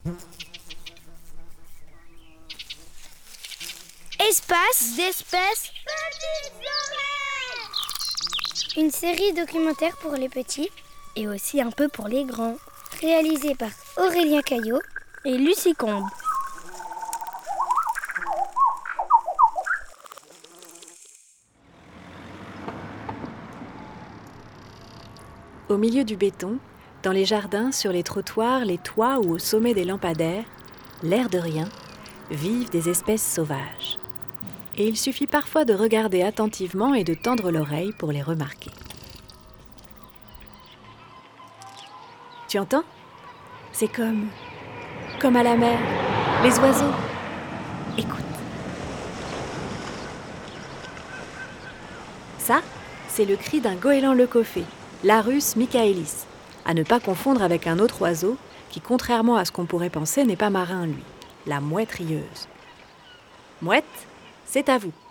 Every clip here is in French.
Espace d'espèces. Une série documentaire pour les petits et aussi un peu pour les grands. Réalisée par Aurélien Caillot et Lucie Combe. Au milieu du béton, dans les jardins, sur les trottoirs, les toits ou au sommet des lampadaires, l'air de rien, vivent des espèces sauvages. Et il suffit parfois de regarder attentivement et de tendre l'oreille pour les remarquer. Tu entends ? C'est comme à la mer, les oiseaux. Écoute. Ça, c'est le cri d'un goéland leucophée, Larus michaelis, à ne pas confondre avec un autre oiseau qui, contrairement à ce qu'on pourrait penser, n'est pas marin, lui, la mouette rieuse. Mouette, c'est à vous.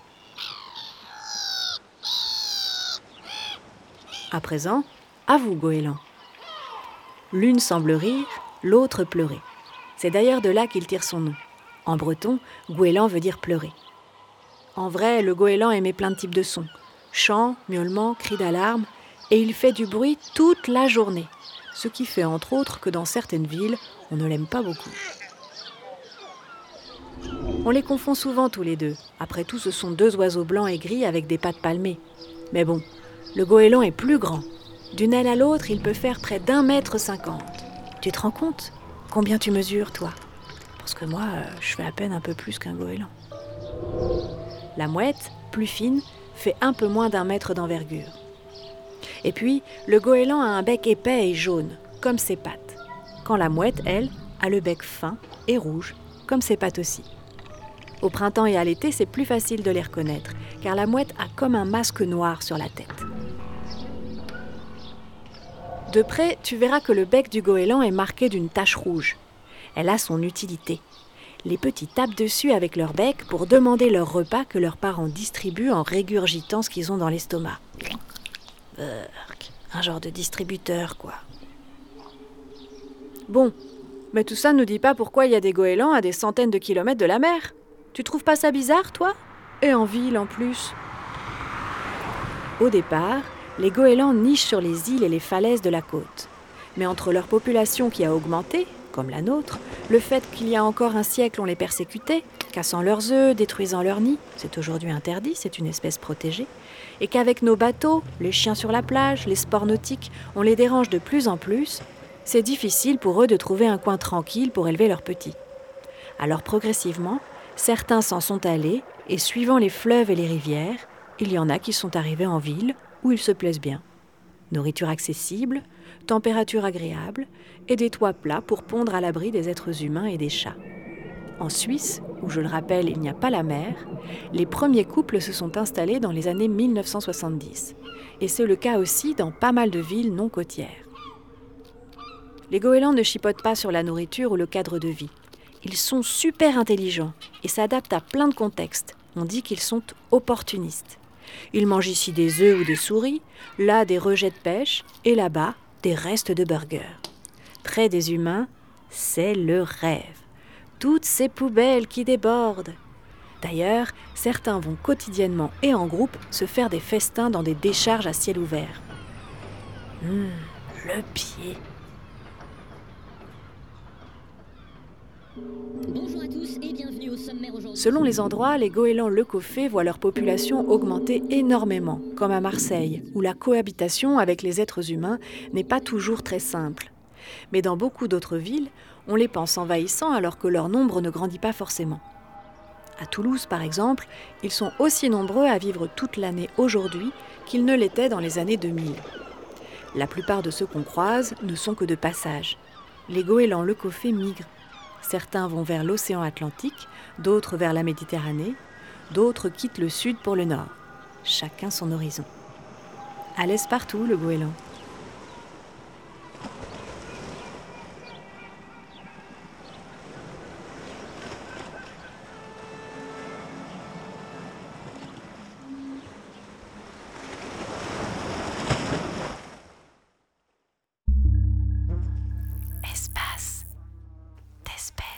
À présent, à vous, goéland. L'une semble rire, l'autre pleurer. C'est d'ailleurs de là qu'il tire son nom. En breton, goéland veut dire pleurer. En vrai, le goéland émet plein de types de sons. Chants, miaulements, cris d'alarme, et il fait du bruit toute la journée. Ce qui fait entre autres que dans certaines villes, on ne l'aime pas beaucoup. On les confond souvent tous les deux. Après tout, ce sont deux oiseaux blancs et gris avec des pattes palmées. Mais bon, le goéland est plus grand. D'une aile à l'autre, il peut faire près d'1,50 m. Tu te rends compte ? Combien tu mesures, toi ? Parce que moi, je fais à peine un peu plus qu'un goéland. La mouette, plus fine, fait un peu moins d'1 m d'envergure. Et puis, le goéland a un bec épais et jaune, comme ses pattes. Quand la mouette, elle, a le bec fin et rouge, comme ses pattes aussi. Au printemps et à l'été, c'est plus facile de les reconnaître, car la mouette a comme un masque noir sur la tête. De près, tu verras que le bec du goéland est marqué d'une tache rouge. Elle a son utilité. Les petits tapent dessus avec leur bec pour demander leur repas que leurs parents distribuent en régurgitant ce qu'ils ont dans l'estomac. Un genre de distributeur, quoi. Bon, mais tout ça ne nous dit pas pourquoi il y a des goélands à des centaines de kilomètres de la mer. Tu trouves pas ça bizarre, toi ? Et en ville, en plus. Au départ, les goélands nichent sur les îles et les falaises de la côte. Mais entre leur population qui a augmenté, comme la nôtre, le fait qu'il y a encore un siècle on les persécutait, cassant leurs œufs, détruisant leurs nids, c'est aujourd'hui interdit, c'est une espèce protégée, et qu'avec nos bateaux, les chiens sur la plage, les sports nautiques, on les dérange de plus en plus, c'est difficile pour eux de trouver un coin tranquille pour élever leurs petits. Alors progressivement, certains s'en sont allés, et suivant les fleuves et les rivières, il y en a qui sont arrivés en ville, où ils se plaisent bien. Nourriture accessible, température agréable et des toits plats pour pondre à l'abri des êtres humains et des chats. En Suisse, où je le rappelle, il n'y a pas la mer, les premiers couples se sont installés dans les années 1970. Et c'est le cas aussi dans pas mal de villes non côtières. Les goélands ne chipotent pas sur la nourriture ou le cadre de vie. Ils sont super intelligents et s'adaptent à plein de contextes. On dit qu'ils sont opportunistes. Ils mangent ici des œufs ou des souris, là des rejets de pêche et là-bas des restes de burgers. Près des humains, c'est le rêve. Toutes ces poubelles qui débordent. D'ailleurs, certains vont quotidiennement et en groupe se faire des festins dans des décharges à ciel ouvert. Le pied. Bonjour à tous et bienvenue au sommaire aujourd'hui. Selon les endroits, les goélands leucophées voient leur population augmenter énormément, comme à Marseille, où la cohabitation avec les êtres humains n'est pas toujours très simple. Mais dans beaucoup d'autres villes, on les pense envahissants alors que leur nombre ne grandit pas forcément. À Toulouse, par exemple, ils sont aussi nombreux à vivre toute l'année aujourd'hui qu'ils ne l'étaient dans les années 2000. La plupart de ceux qu'on croise ne sont que de passage. Les goélands leucophées migrent. Certains vont vers l'océan Atlantique, d'autres vers la Méditerranée, d'autres quittent le sud pour le nord. Chacun son horizon. À l'aise partout, le goéland. Espace d'espèces. Suspense.